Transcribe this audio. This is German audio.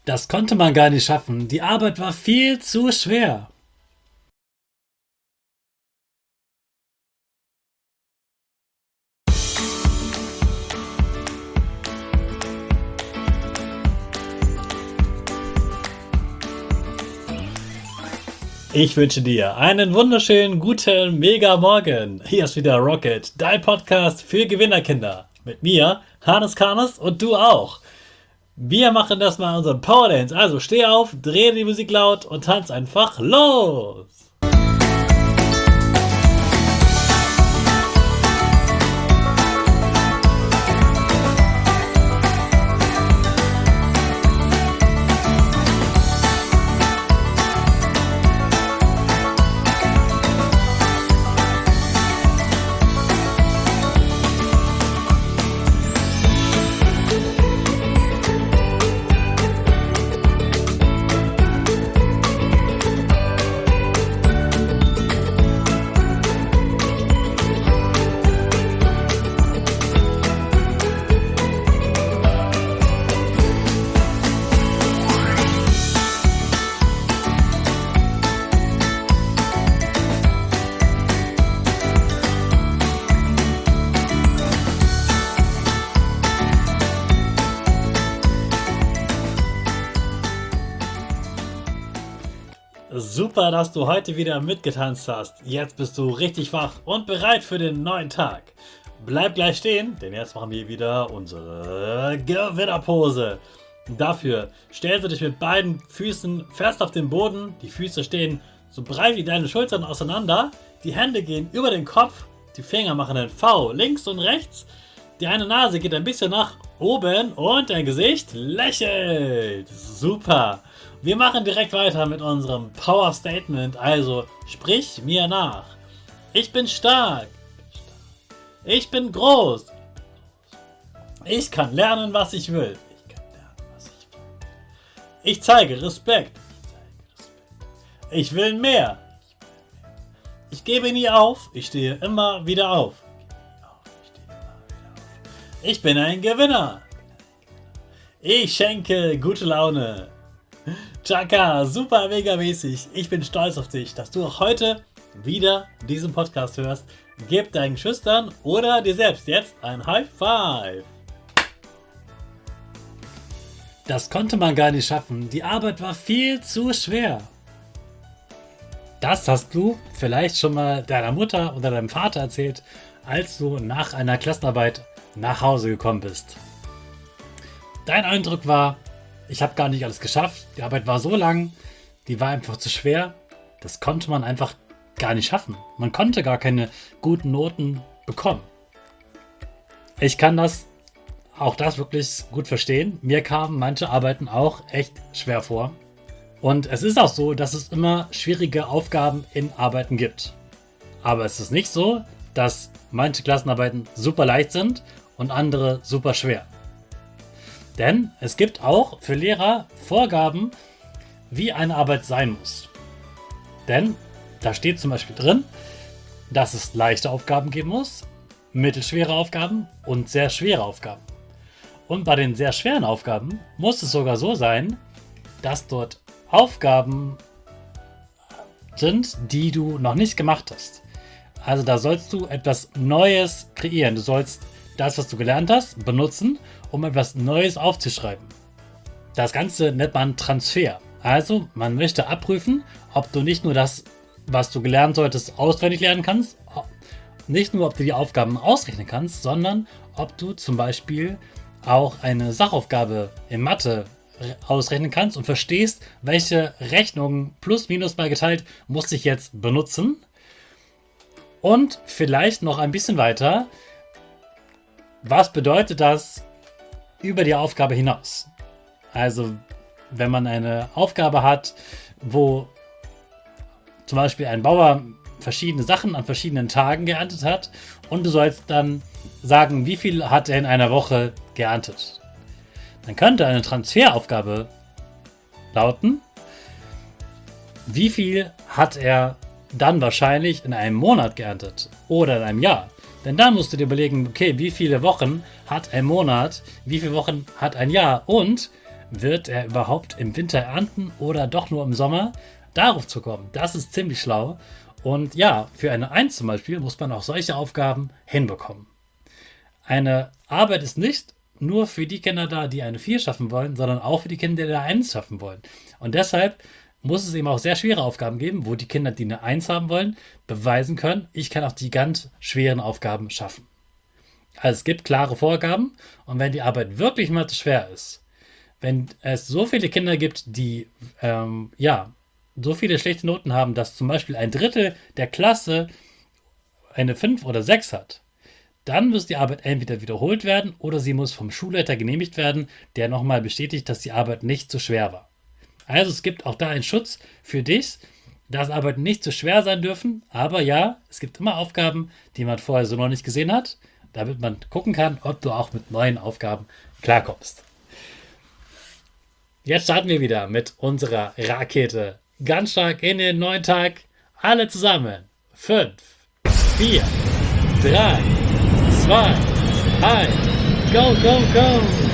Das konnte man gar nicht schaffen. Die Arbeit war viel zu schwer. Ich wünsche dir einen wunderschönen, guten, mega Morgen. Hier ist wieder Rocket, dein Podcast für Gewinnerkinder. Mit mir, Hannes Karnes und du auch. Wir machen das mal unseren Power Dance. Also steh auf, dreh die Musik laut und tanz einfach los. Super, dass du heute wieder mitgetanzt hast. Jetzt bist du richtig wach und bereit für den neuen Tag. Bleib gleich stehen, denn jetzt machen wir wieder unsere Gewinnerpose. Dafür stellst du dich mit beiden Füßen fest auf den Boden. Die Füße stehen so breit wie deine Schultern auseinander. Die Hände gehen über den Kopf. Die Finger machen ein V links und rechts. Deine Nase geht ein bisschen nach oben und dein Gesicht lächelt. Super. Wir machen direkt weiter mit unserem Power Statement. Also sprich mir nach. Ich bin stark. Ich bin groß. Ich kann lernen, was ich will. Ich zeige Respekt. Ich will mehr. Ich gebe nie auf. Ich stehe immer wieder auf. Ich bin ein Gewinner. Ich schenke gute Laune. Chaka, super mega mäßig. Ich bin stolz auf dich, dass du auch heute wieder diesen Podcast hörst. Gib deinen Schüchtern oder dir selbst jetzt ein High Five. Das konnte man gar nicht schaffen. Die Arbeit war viel zu schwer. Das hast du vielleicht schon mal deiner Mutter oder deinem Vater erzählt, als du nach einer Klassenarbeit nach Hause gekommen bist. Dein Eindruck war, ich habe gar nicht alles geschafft, die Arbeit war so lang, die war einfach zu schwer, das konnte man einfach gar nicht schaffen. Man konnte gar keine guten Noten bekommen. Ich kann das wirklich gut verstehen. Mir kamen manche Arbeiten auch echt schwer vor. Und es ist auch so, dass es immer schwierige Aufgaben in Arbeiten gibt. Aber es ist nicht so, dass manche Klassenarbeiten super leicht sind und andere super schwer. Denn es gibt auch für Lehrer Vorgaben, wie eine Arbeit sein muss. Denn da steht zum Beispiel drin, dass es leichte Aufgaben geben muss, mittelschwere Aufgaben und sehr schwere Aufgaben. Und bei den sehr schweren Aufgaben muss es sogar so sein, dass dort Aufgaben sind, die du noch nicht gemacht hast. Also da sollst du etwas Neues kreieren. Du sollst das, was du gelernt hast, benutzen, um etwas Neues aufzuschreiben. Das Ganze nennt man Transfer. Also man möchte abprüfen, ob du nicht nur das, was du gelernt solltest, auswendig lernen kannst, nicht nur, ob du die Aufgaben ausrechnen kannst, sondern ob du zum Beispiel auch eine Sachaufgabe in Mathe ausrechnen kannst und verstehst, welche Rechnungen plus minus mal geteilt muss ich jetzt benutzen. Und vielleicht noch ein bisschen weiter, was bedeutet das über die Aufgabe hinaus? Also, wenn man eine Aufgabe hat, wo zum Beispiel ein Bauer verschiedene Sachen an verschiedenen Tagen geerntet hat und du sollst dann sagen, wie viel hat er in einer Woche geerntet. Dann könnte eine Transferaufgabe lauten, wie viel hat er dann wahrscheinlich in einem Monat geerntet oder in einem Jahr. Denn dann musst du dir überlegen, okay, wie viele Wochen hat ein Monat, wie viele Wochen hat ein Jahr und wird er überhaupt im Winter ernten oder doch nur im Sommer? Darauf zu kommen, das ist ziemlich schlau. Und ja, für eine 1 zum Beispiel muss man auch solche Aufgaben hinbekommen. Eine Arbeit ist nicht nur für die Kinder da, die eine 4 schaffen wollen, sondern auch für die Kinder, die eine 1 schaffen wollen. Und deshalb muss es eben auch sehr schwere Aufgaben geben, wo die Kinder, die eine 1 haben wollen, beweisen können, ich kann auch die ganz schweren Aufgaben schaffen. Also es gibt klare Vorgaben und wenn die Arbeit wirklich mal zu schwer ist, wenn es so viele Kinder gibt, die so viele schlechte Noten haben, dass zum Beispiel ein Drittel der Klasse eine 5 oder 6 hat, dann muss die Arbeit entweder wiederholt werden oder sie muss vom Schulleiter genehmigt werden, der nochmal bestätigt, dass die Arbeit nicht zu schwer war. Also es gibt auch da einen Schutz für dich, dass Arbeiten nicht zu schwer sein dürfen, aber ja, es gibt immer Aufgaben, die man vorher so noch nicht gesehen hat, damit man gucken kann, ob du auch mit neuen Aufgaben klarkommst. Jetzt starten wir wieder mit unserer Rakete. Ganz stark in den neuen Tag. Alle zusammen. 5, 4, 3, 2, 1. Go, go, go!